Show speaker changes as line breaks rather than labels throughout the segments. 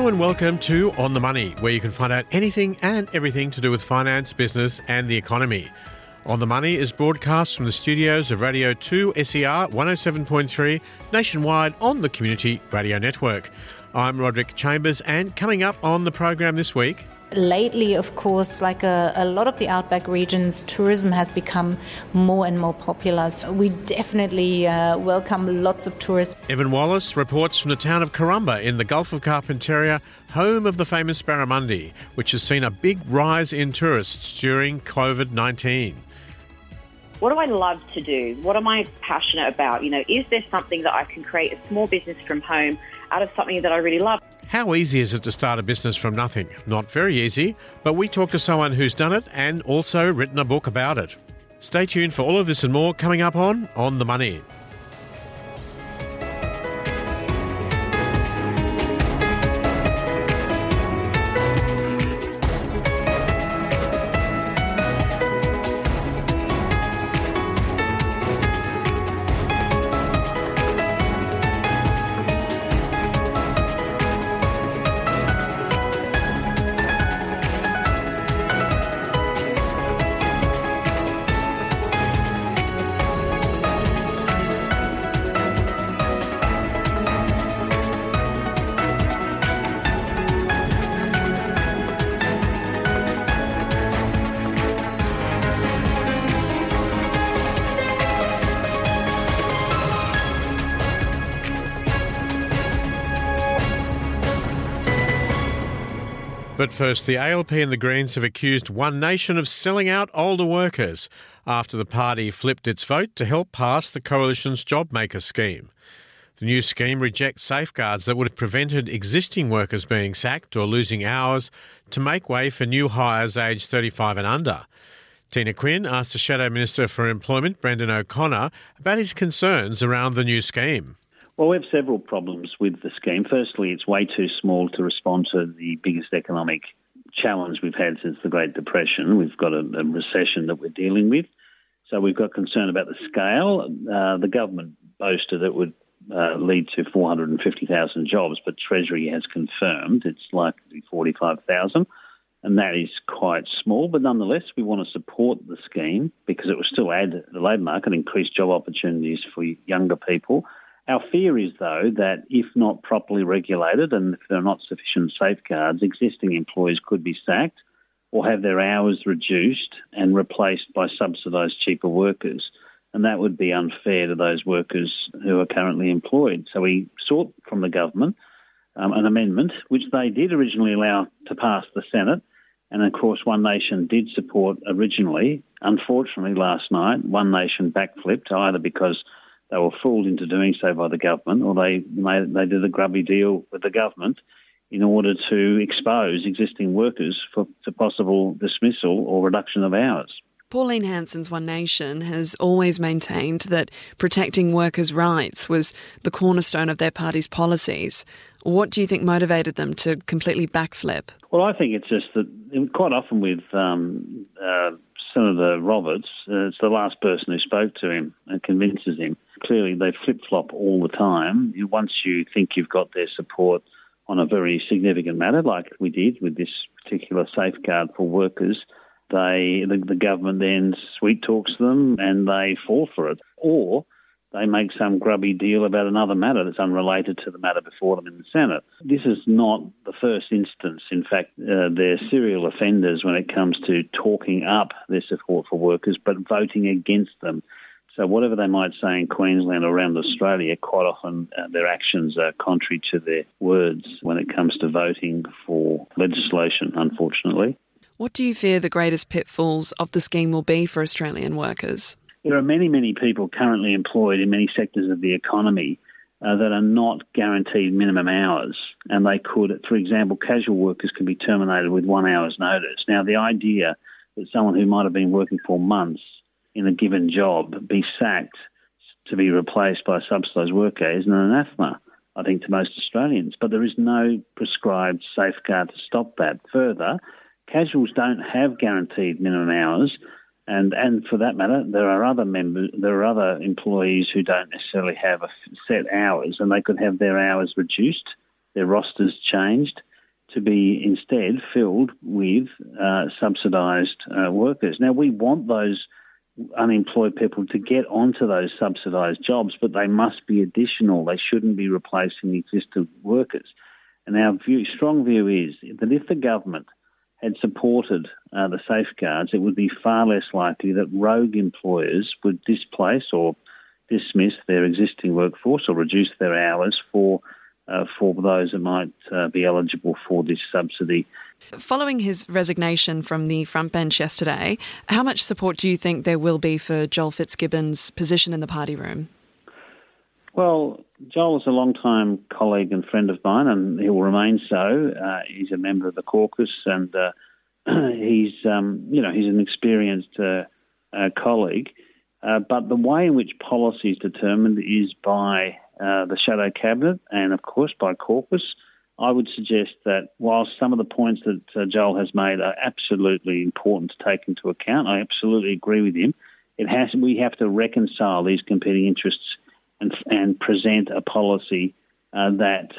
Hello and welcome to On the Money, where you can find out anything and everything to do with finance, business and the economy. On the Money is broadcast from the studios of Radio 2 SER 107.3 nationwide on the Community Radio Network. I'm Roderick Chambers, and coming up on the program this week...
Lately, of course, like a lot of the outback regions, tourism has become more and more popular. So we definitely welcome lots of tourists.
Evan Wallace reports from the town of Corumba in the Gulf of Carpentaria, home of the famous Barramundi, which has seen a big rise in tourists during COVID-19.
What do I love to do? What am I passionate about? Is there something that I can create a small business from home out of something that I really love?
How easy is it to start a business from nothing? Not very easy, but we talk to someone who's done it and also written a book about it. Stay tuned for all of this and more coming up on the Money. But first, the ALP and the Greens have accused One Nation of selling out older workers after the party flipped its vote to help pass the Coalition's JobMaker scheme. The new scheme rejects safeguards that would have prevented existing workers being sacked or losing hours to make way for new hires aged 35 and under. Tina Quinn asked the Shadow Minister for Employment, Brendan O'Connor, about his concerns around the new scheme.
Well, we have several problems with the scheme. Firstly, it's way too small to respond to the biggest economic challenge we've had since the Great Depression. We've got a recession that we're dealing with. So we've got concern about the scale. The government boasted it would lead to 450,000 jobs, but Treasury has confirmed it's likely to be 45,000, and that is quite small. But nonetheless, we want to support the scheme because it will still add to the labour market, increase job opportunities for younger people. Our fear is, though, that if not properly regulated and if there are not sufficient safeguards, existing employees could be sacked or have their hours reduced and replaced by subsidised cheaper workers. And that would be unfair to those workers who are currently employed. So we sought from the government an amendment, which they did originally allow to pass the Senate. And, of course, One Nation did support originally. Unfortunately, last night, One Nation backflipped, either because they were fooled into doing so by the government, or they did a grubby deal with the government in order to expose existing workers to possible dismissal or reduction of hours.
Pauline Hanson's One Nation has always maintained that protecting workers' rights was the cornerstone of their party's policies. What do you think motivated them to completely backflip? Well,
I think it's just that quite often with Senator Roberts, it's the last person who spoke to him and convinces him. Clearly, they flip-flop all the time. Once you think you've got their support on a very significant matter, like we did with this particular safeguard for workers, the government then sweet-talks them and they fall for it. Or they make some grubby deal about another matter that's unrelated to the matter before them in the Senate. This is not the first instance. In fact, they're serial offenders when it comes to talking up their support for workers but voting against them. So whatever they might say in Queensland or around Australia, quite often their actions are contrary to their words when it comes to voting for legislation, unfortunately.
What do you fear the greatest pitfalls of the scheme will be for Australian workers?
There are many, many people currently employed in many sectors of the economy that are not guaranteed minimum hours, and they could, for example, casual workers can be terminated with 1 hour's notice. Now, the idea that someone who might have been working for months in a given job be sacked to be replaced by a subsidised worker is an anathema, I think, to most Australians. But there is no prescribed safeguard to stop that. Further, casuals don't have guaranteed minimum hours, and for that matter, there are other employees who don't necessarily have set hours, and they could have their hours reduced, their rosters changed, to be instead filled with subsidised workers. Now, we want those unemployed people to get onto those subsidised jobs, but they must be additional. They shouldn't be replacing existing workers. And our strong view is that if the government had supported the safeguards, it would be far less likely that rogue employers would displace or dismiss their existing workforce or reduce their hours for those that might be eligible for this subsidy.
Following his resignation from the front bench yesterday, how much support do you think there will be for Joel Fitzgibbon's position in the party room?
Well, Joel is a long-time colleague and friend of mine, and he will remain so. He's a member of the caucus, and he's an experienced colleague. But the way in which policy is determined is by the shadow cabinet and, of course, by caucus. I would suggest that while some of the points that Joel has made are absolutely important to take into account, I absolutely agree with him. We have to reconcile these competing interests and present a policy that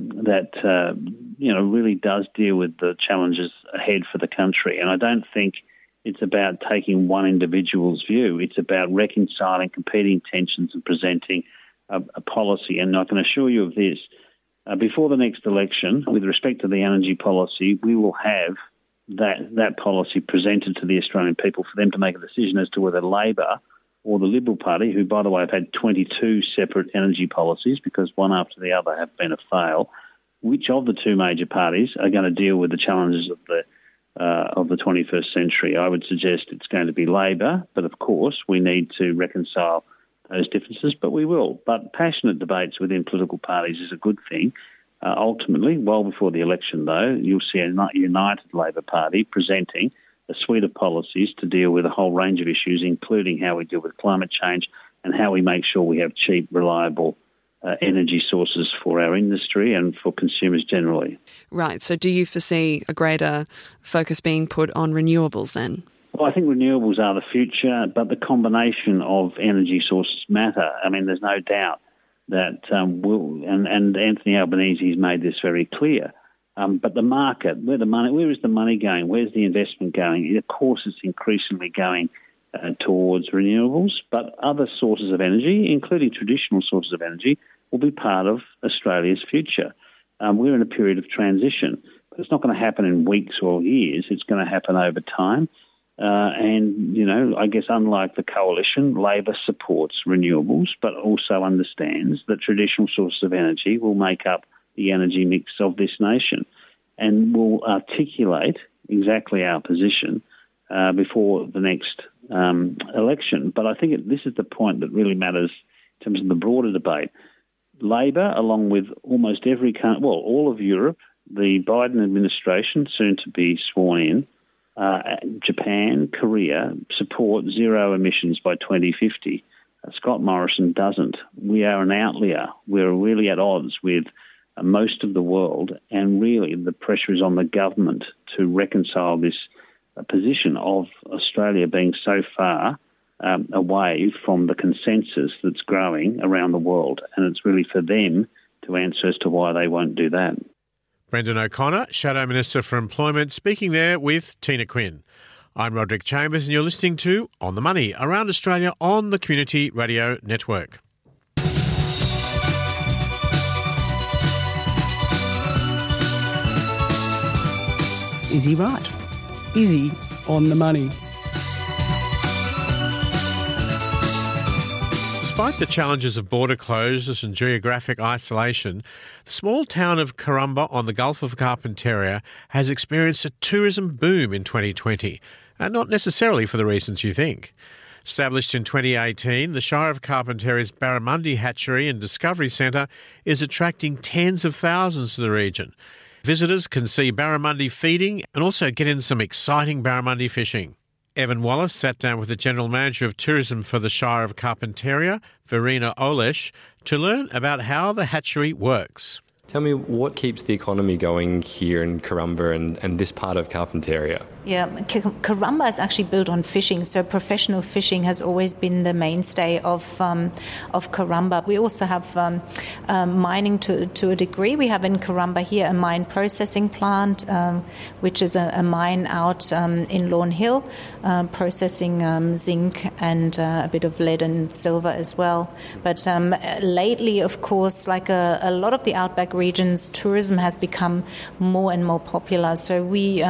really does deal with the challenges ahead for the country. And I don't think it's about taking one individual's view. It's about reconciling competing tensions and presenting a policy. And I can assure you of this, before the next election, with respect to the energy policy, we will have that policy presented to the Australian people for them to make a decision as to whether Labor or the Liberal Party, who, by the way, have had 22 separate energy policies because one after the other have been a fail, which of the two major parties are going to deal with the challenges of the 21st century? I would suggest it's going to be Labor, but of course we need to reconcile those differences, but we will. But passionate debates within political parties is a good thing. Ultimately, well before the election, though, you'll see a united Labor Party presenting a suite of policies to deal with a whole range of issues, including how we deal with climate change and how we make sure we have cheap, reliable energy sources for our industry and for consumers generally.
Right. So do you foresee a greater focus being put on renewables then?
Well, I think renewables are the future, but the combination of energy sources matter. I mean, there's no doubt that and Anthony Albanese has made this very clear. But the market, where is the money going? Where's the investment going? Of course, it's increasingly going towards renewables, but other sources of energy, including traditional sources of energy, will be part of Australia's future. We're in a period of transition, but it's not going to happen in weeks or years. It's going to happen over time. I guess unlike the coalition, Labor supports renewables, but also understands that traditional sources of energy will make up the energy mix of this nation, and will articulate exactly our position before the next election. But I think this is the point that really matters in terms of the broader debate. Labor, along with almost every country, all of Europe, the Biden administration, soon to be sworn in, Japan, Korea, support zero emissions by 2050. Scott Morrison doesn't. We are an outlier. We're really at odds with most of the world, and really the pressure is on the government to reconcile this position of Australia being so far away from the consensus that's growing around the world, and it's really for them to answer as to why they won't do that.
Brendan O'Connor, Shadow Minister for Employment, speaking there with Tina Quinn. I'm Roderick Chambers, and you're listening to On the Money, around Australia on the Community Radio Network.
Is he right? Is he on the money?
Despite the challenges of border closures and geographic isolation, the small town of Corumba on the Gulf of Carpentaria has experienced a tourism boom in 2020, and not necessarily for the reasons you think. Established in 2018, the Shire of Carpentaria's Barramundi Hatchery and Discovery Centre is attracting tens of thousands to the region. Visitors can see barramundi feeding and also get in some exciting barramundi fishing. Evan Wallace sat down with the General Manager of Tourism for the Shire of Carpentaria, Verena Olesh, to learn about how the hatchery works.
Tell me, what keeps the economy going here in Corumba and this part of Carpentaria?
Yeah, Karumba is actually built on fishing, so professional fishing has always been the mainstay of Karumba. We also have mining to a degree. We have in Karumba here a mine processing plant, which is a mine out in Lawn Hill, processing zinc and a bit of lead and silver as well. But lately, of course, like a lot of the outback regions, tourism has become more and more popular. So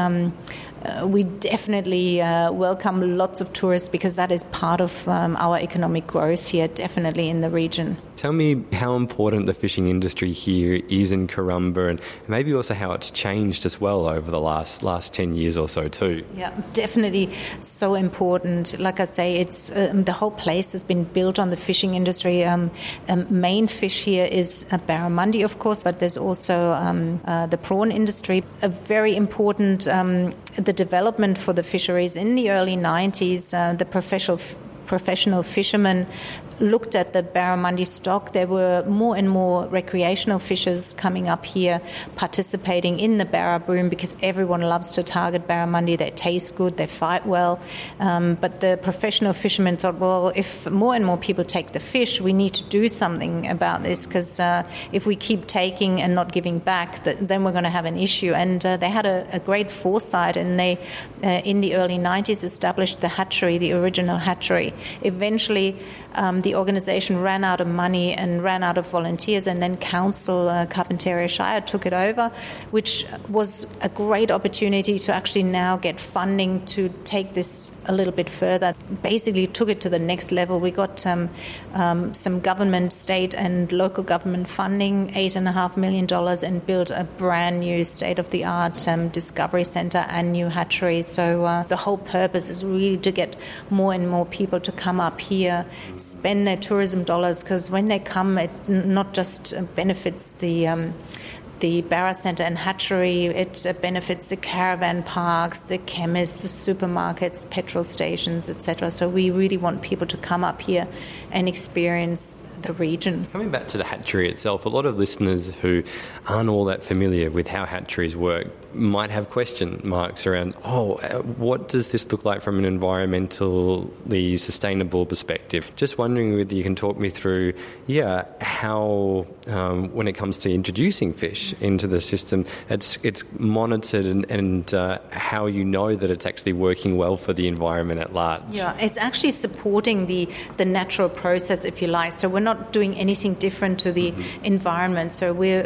we definitely welcome lots of tourists because that is part of our economic growth here, definitely in the region.
Tell me how important the fishing industry here is in Karumba, and maybe also how it's changed as well over the last 10 years or so too.
Yeah, definitely so important. Like I say, it's the whole place has been built on the fishing industry. Main fish here is barramundi, of course, but there's also the prawn industry. A very important the development for the fisheries in the early 90s. The professional fishermen looked at the barramundi stock. There were more and more recreational fishers coming up here, participating in the barra boom because everyone loves to target barramundi. They taste good, they fight well. But the professional fishermen thought, well, if more and more people take the fish, we need to do something about this because if we keep taking and not giving back, then we're going to have an issue. And they had a great foresight, and they, in the early 90s, established the hatchery, the original hatchery. Eventually, the organisation ran out of money and ran out of volunteers, and then Council, Carpentaria Shire, took it over, which was a great opportunity to actually now get funding to take this a little bit further. Basically took it to the next level. We got some government, state and local government funding, $8.5 million, and built a brand new state-of-the-art discovery centre and new hatchery. So the whole purpose is really to get more and more people to come up here, spend their tourism dollars, because when they come, it not just benefits the Barra Centre and hatchery, it benefits the caravan parks, the chemists, the supermarkets, petrol stations, etc. So we really want people to come up here and experience the region.
Coming back to the hatchery itself, a lot of listeners who aren't all that familiar with how hatcheries work might have question marks around, what does this look like from an environmentally sustainable perspective? Just wondering whether you can talk me through, how when it comes to introducing fish into the system, it's monitored and how you know that it's actually working well for the environment at large.
Yeah, it's actually supporting the natural process, if you like. So we're not doing anything different to the environment. So we're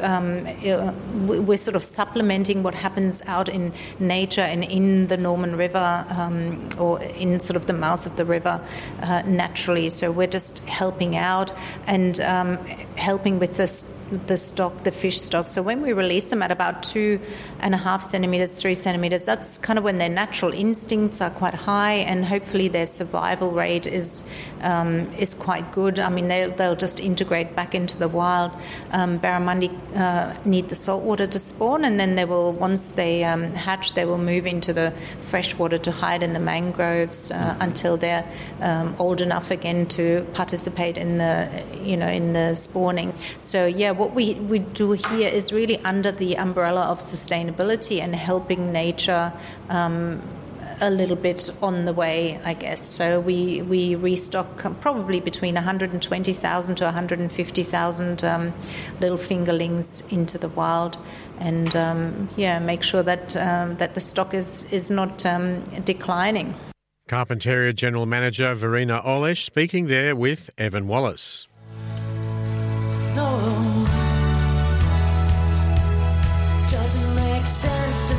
sort of supplementing what happens out in nature and in the Norman River or in sort of the mouth of the river naturally. So we're just helping out and helping with the stock, the fish stock. So when we release them at about 2.5 centimetres, 3 centimetres, that's kind of when their natural instincts are quite high, and hopefully their survival rate is quite good. I mean, they'll just integrate back into the wild. Barramundi need the salt water to spawn, and then they will, once they hatch, they will move into the fresh water to hide in the mangroves until they're old enough again to participate in the spawning. So what we do here is really under the umbrella of sustainability and helping nature a little bit on the way, I guess. So we restock probably between 120,000 to 150,000 little fingerlings into the wild, and make sure that the stock is not declining.
Carpentaria General Manager Verena Olesh speaking there with Evan Wallace.
Doesn't make sense to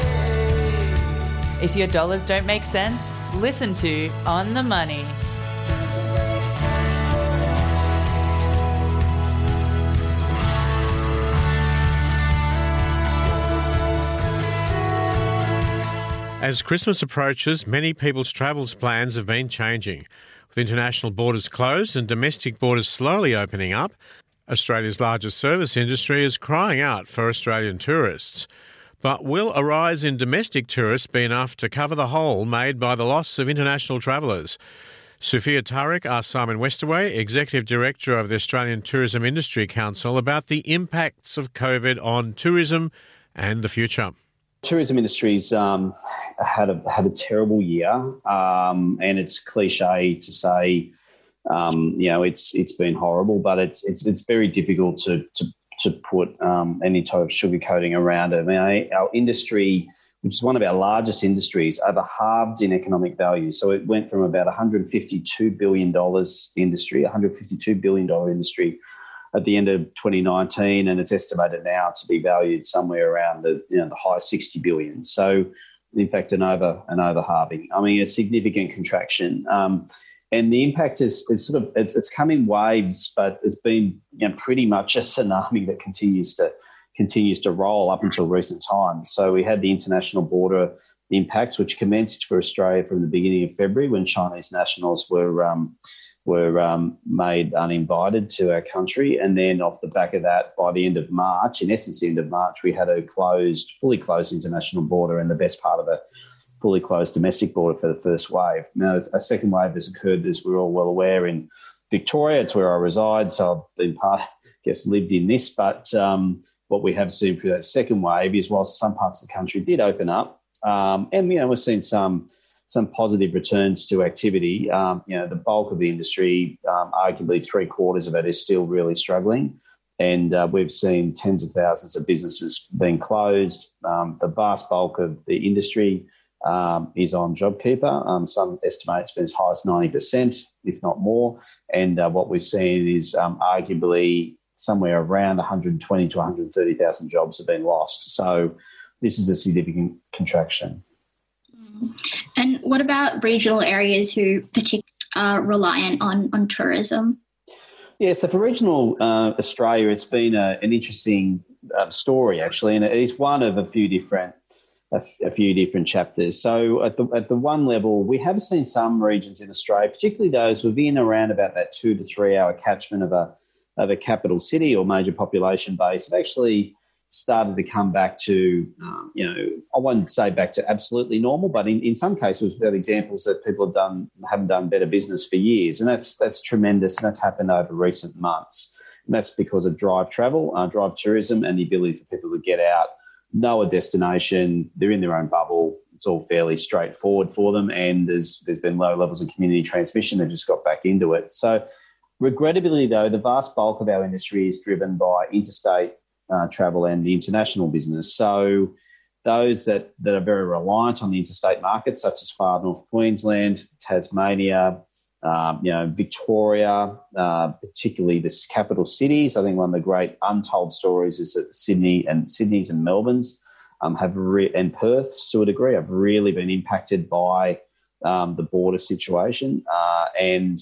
me.
If your dollars don't make sense, listen to On the Money.
Doesn't make sense to me. Doesn't make sense to me.
As Christmas approaches, many people's travels plans have been changing. With international borders closed and domestic borders slowly opening up, Australia's largest service industry is crying out for Australian tourists. But will a rise in domestic tourists be enough to cover the hole made by the loss of international travellers? Sophia Tariq asked Simon Westaway, Executive Director of the Australian Tourism Industry Council, about the impacts of COVID on tourism and the future.
Tourism industry's had a terrible year, and it's cliche to say, it's been horrible, but it's very difficult to put any type of sugarcoating around it. I mean, our industry, which is one of our largest industries, over halved in economic value. So it went from about $152 billion industry at the end of 2019, and it's estimated now to be valued somewhere around the high 60 billion. So, in fact, an over halving. I mean, a significant contraction, and the impact is it's come in waves, but it's been pretty much a tsunami that continues to roll up until recent times. So we had the international border impacts, which commenced for Australia from the beginning of February when Chinese nationals were made uninvited to our country. And then off the back of that, by the end of March, in essence, the end of March, we had a fully closed international border and the best part of a fully closed domestic border for the first wave. Now, a second wave has occurred, as we're all well aware, in Victoria. It's where I reside, so I've been lived in this. But what we have seen through that second wave is whilst some parts of the country did open up, and we've seen some positive returns to activity. The bulk of the industry, arguably 3/4 of it, is still really struggling. And we've seen tens of thousands of businesses being closed. The vast bulk of the industry is on JobKeeper. Some estimate it's been as high as 90%, if not more. And what we've seen is arguably somewhere around 120 to 130,000 jobs have been lost. So this is a significant contraction.
And what about regional areas who particularly are reliant on tourism?
Yeah, so for regional Australia, it's been an interesting story, actually, and it is one of a few different chapters. So at the one level, we have seen some regions in Australia, particularly those within around about that 2 to 3 hour catchment of a capital city or major population base, have actually started to come back to, I wouldn't say back to absolutely normal, but in some cases we've had examples that people haven't done better business for years, and that's tremendous, and that's happened over recent months. And that's because of drive travel, drive tourism, and the ability for people to get out, know a destination, they're in their own bubble, it's all fairly straightforward for them, and there's been low levels of community transmission, they've just got back into it. So regrettably, though, the vast bulk of our industry is driven by interstate travel and the international business. So those that are very reliant on the interstate markets, such as far north Queensland, Tasmania, Victoria, particularly the capital cities. I think one of the great untold stories is that Sydney's and Melbourne's and Perth's to a degree have really been impacted by the border situation. And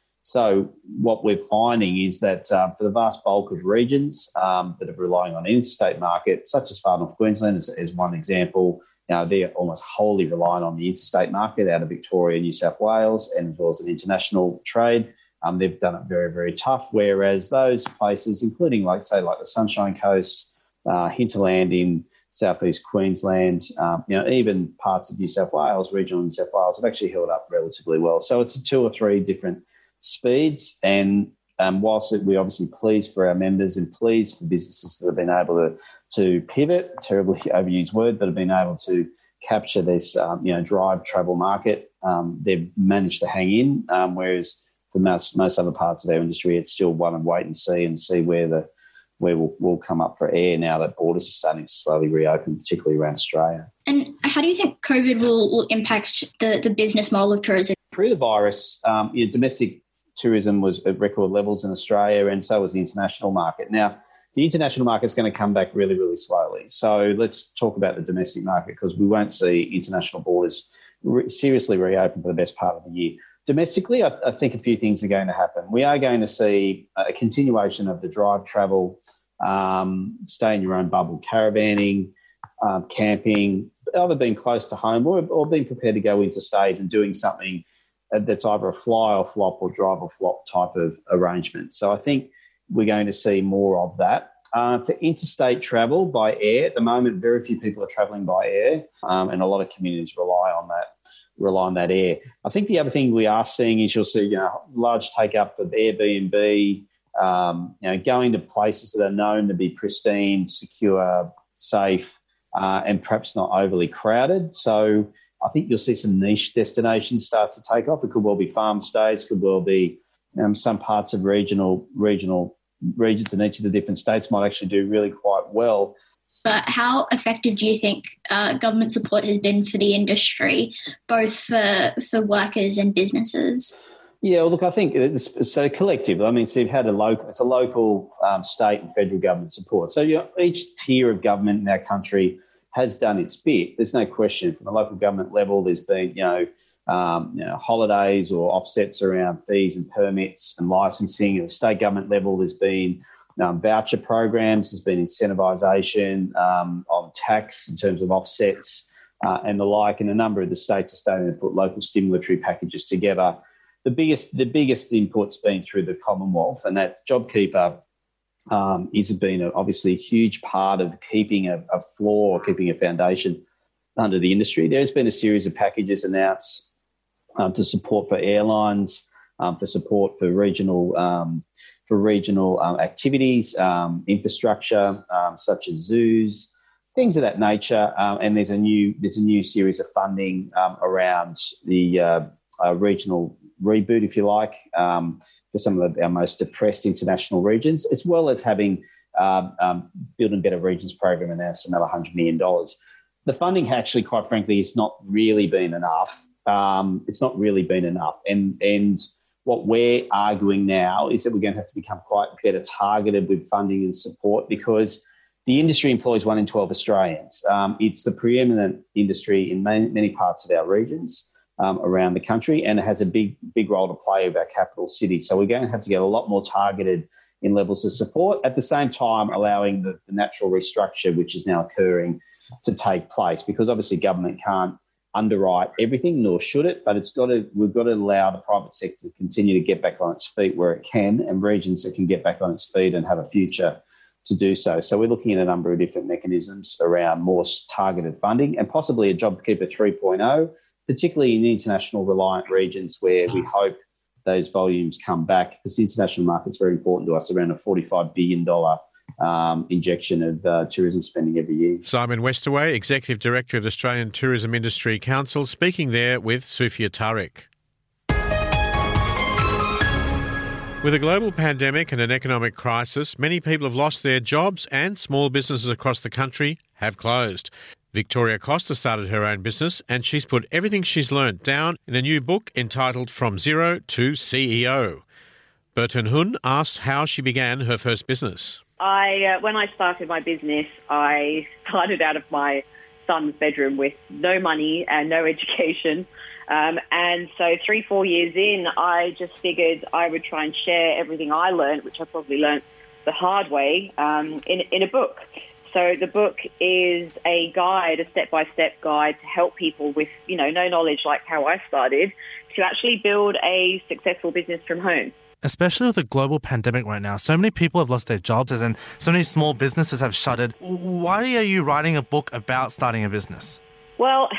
so what we're finding is that for the vast bulk of regions that are relying on the interstate market, such as far north Queensland as one example, they're almost wholly reliant on the interstate market out of Victoria, New South Wales, and as well as an international trade. They've done it very, very tough, whereas those places, including like the Sunshine Coast, hinterland in southeast Queensland, even parts of New South Wales, regional New South Wales, have actually held up relatively well. So it's 2 or 3 different speeds, and whilst we're obviously pleased for our members and pleased for businesses that have been able to pivot, terribly overused word, but have been able to capture this drive travel market, they've managed to hang in, whereas for most other parts of our industry, it's still one and wait and see where we'll come up for air now that borders are starting to slowly reopen, particularly around Australia.
And how do you think COVID will impact the business model of tourism?
Pre the virus, domestic tourism was at record levels in Australia, and so was the international market. Now, the international market is going to come back really, really slowly. So let's talk about the domestic market, because we won't see international borders seriously reopen for the best part of the year. Domestically, I think a few things are going to happen. We are going to see a continuation of the drive travel, stay in your own bubble, caravanning, camping, either being close to home or being prepared to go interstate and doing something that's either a fly or flop or drive or flop type of arrangement. So I think we're going to see more of that. For interstate travel by air, at the moment, very few people are travelling by air, and a lot of communities rely on that air. I think the other thing we are seeing is you'll see large take-up of Airbnb, going to places that are known to be pristine, secure, safe, and perhaps not overly crowded. So I think you'll see some niche destinations start to take off. It could well be farm stays, could well be some parts of regional regions in each of the different states might actually do really quite well.
But how effective do you think government support has been for the industry, both for workers and businesses?
Yeah, well, look, I think it's so collective. I mean, so you've had a local, state and federal government support. So each tier of government in our country has done its bit. There's no question. From the local government level, there's been, holidays or offsets around fees and permits and licensing. At the state government level, there's been voucher programs, there's been incentivisation on tax in terms of offsets and the like. And a number of the states are starting to put local stimulatory packages together. The biggest input's been through the Commonwealth, and that's JobKeeper has been obviously a huge part of keeping a floor, keeping a foundation under the industry. There's been a series of packages announced to support for airlines, for support for regional activities, infrastructure such as zoos, things of that nature. And there's a new series of funding around the regional reboot, if you like, for some of our most depressed international regions, as well as having Building Better Regions program announced another $100 million. The funding actually, quite frankly, has not really been enough. It's not really been enough. And what we're arguing now is that we're going to have to become quite better targeted with funding and support, because the industry employs 1 in 12 Australians. It's the preeminent industry in many parts of our regions around the country, and it has a big role to play with our capital city. So we're going to have to get a lot more targeted in levels of support, at the same time allowing the natural restructure, which is now occurring, to take place, because obviously government can't underwrite everything, nor should it, but we've got to allow the private sector to continue to get back on its feet where it can, and regions that can get back on its feet and have a future to do so. So we're looking at a number of different mechanisms around more targeted funding and possibly a JobKeeper 3.0, particularly in the international reliant regions where we hope those volumes come back, because the international market is very important to us, around a $45 billion injection of tourism spending every year.
Simon Westaway, Executive Director of the Australian Tourism Industry Council, speaking there with Sufia Tariq. With a global pandemic and an economic crisis, many people have lost their jobs and small businesses across the country have closed. Victoria Costa started her own business, and she's put everything she's learned down in a new book entitled From Zero to CEO. Burton Hun asked how she began her first business.
When I started my business, I started out of my son's bedroom with no money and no education. And so 3-4 years in, I just figured I would try and share everything I learned, which I probably learned the hard way, in a book. So the book is a guide, a step-by-step guide to help people with, no knowledge like how I started, to actually build a successful business from home.
Especially with the global pandemic right now, so many people have lost their jobs and so many small businesses have shuttered. Why are you writing a book about starting a business?
Well,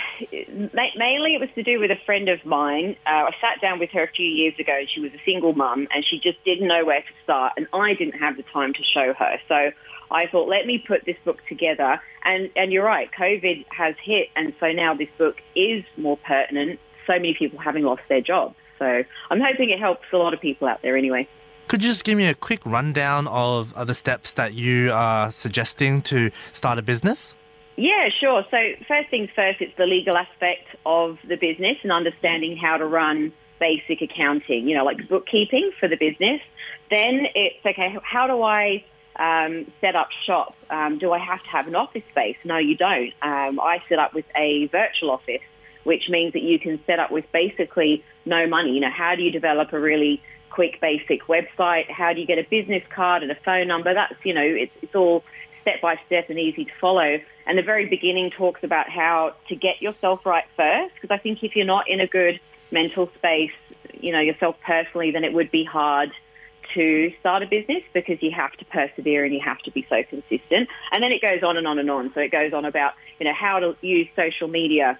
mainly it was to do with a friend of mine. I sat down with her a few years ago, and she was a single mum, and she just didn't know where to start, and I didn't have the time to show her. So I thought, let me put this book together. And you're right, COVID has hit, and so now this book is more pertinent, so many people having lost their jobs. So I'm hoping it helps a lot of people out there anyway.
Could you just give me a quick rundown of the steps that you are suggesting to start a business?
Yeah, sure. So first things first, it's the legal aspect of the business and understanding how to run basic accounting, like bookkeeping for the business. Then it's, okay, how do I set up shop? Do I have to have an office space? No, you don't. I set up with a virtual office, which means that you can set up with basically no money. How do you develop a really quick, basic website? How do you get a business card and a phone number? That's, it's all step-by-step and easy to follow. And the very beginning talks about how to get yourself right first, because I think if you're not in a good mental space, yourself personally, then it would be hard to start a business, because you have to persevere and you have to be so consistent. And then it goes on and on and on. So it goes on about, how to use social media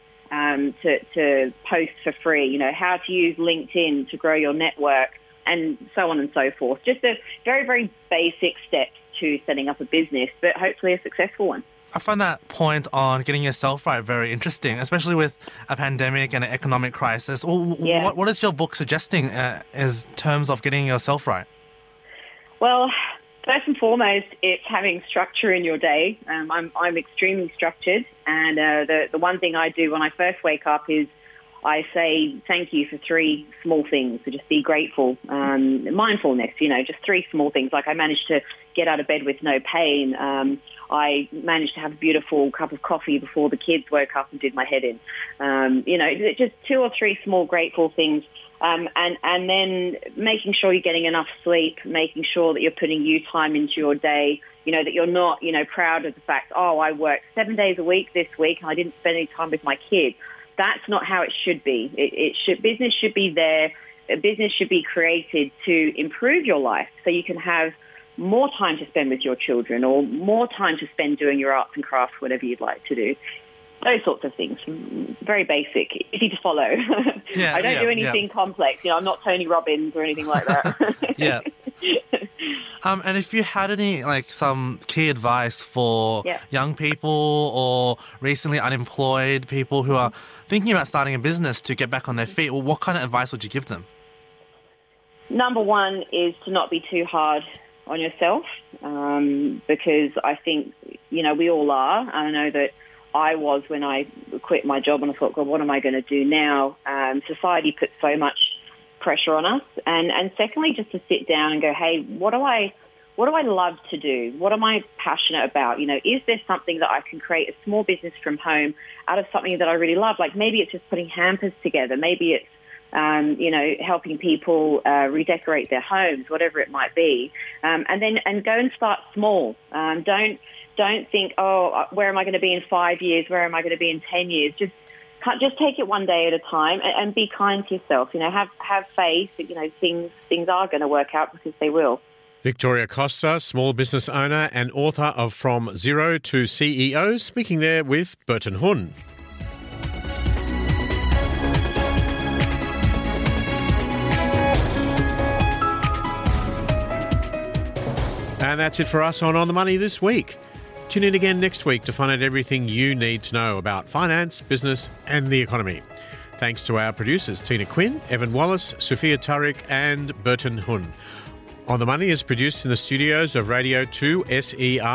to post for free, how to use LinkedIn to grow your network, and so on and so forth. Just a very, very basic steps to setting up a business, but hopefully a successful one.
I find that point on getting yourself right very interesting, especially with a pandemic and an economic crisis. What is your book suggesting as terms of getting yourself right?
Well, first and foremost, it's having structure in your day. I'm extremely structured, and the one thing I do when I first wake up is I say thank you for 3 small things. So just be grateful. Mindfulness, just 3 small things. Like I managed to get out of bed with no pain. I managed to have a beautiful cup of coffee before the kids woke up and did my head in. Just 2 or 3 small grateful things. And then making sure you're getting enough sleep, making sure that you're putting you time into your day, that you're not, proud of the fact, I worked 7 days a week this week and I didn't spend any time with my kids. That's not how it should be. Business should be there. Business should be created to improve your life so you can have more time to spend with your children or more time to spend doing your arts and crafts, whatever you'd like to do. Those sorts of things. Very basic, easy to follow. I don't do anything complex. I'm not Tony Robbins or anything like that.
And if you had any, some key advice for young people or recently unemployed people who are thinking about starting a business to get back on their feet, what kind of advice would you give them?
Number one is to not be too hard on yourself, because I think, we all are. I know that I was when I quit my job and I thought, God, what am I going to do now? Society puts so much pressure on us. And secondly, just to sit down and go, hey, what do I love to do? What am I passionate about? Is there something that I can create a small business from home out of something that I really love? Like maybe it's just putting hampers together. Maybe it's, helping people redecorate their homes, whatever it might be. And go and start small. Don't think, where am I going to be in 5 years? Where am I going to be in 10 years? Just take it one day at a time and be kind to yourself. Have faith that, things are going to work out because they will.
Victoria Costa, small business owner and author of From Zero to CEO, speaking there with Burton Hun. And that's it for us on the Money this week. Tune in again next week to find out everything you need to know about finance, business and the economy. Thanks to our producers Tina Quinn, Evan Wallace, Sophia Tariq and Burton Hun. On the Money is produced in the studios of Radio 2 SER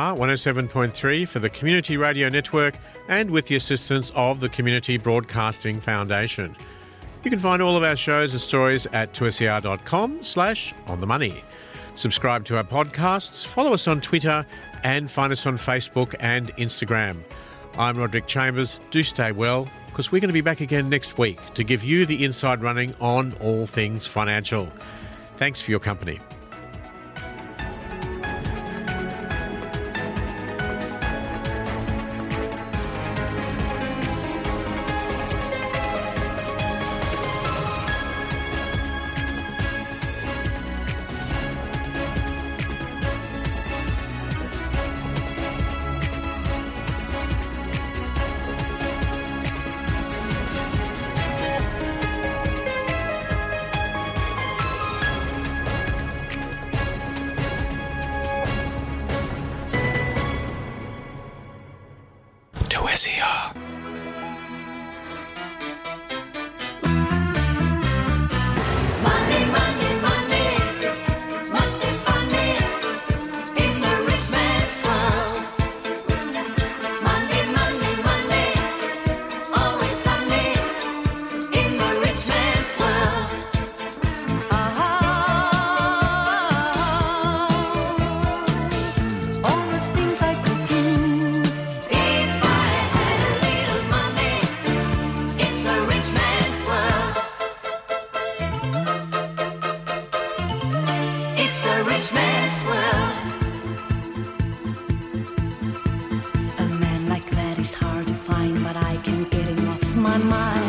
107.3 for the Community Radio Network and with the assistance of the Community Broadcasting Foundation. You can find all of our shows and stories at 2ser.com/onthemoney. Subscribe to our podcasts, follow us on Twitter and find us on Facebook and Instagram. I'm Roderick Chambers. Do stay well, because we're going to be back again next week to give you the inside running on all things financial. Thanks for your company.
A man like that is hard to find, but I can't get him off my mind.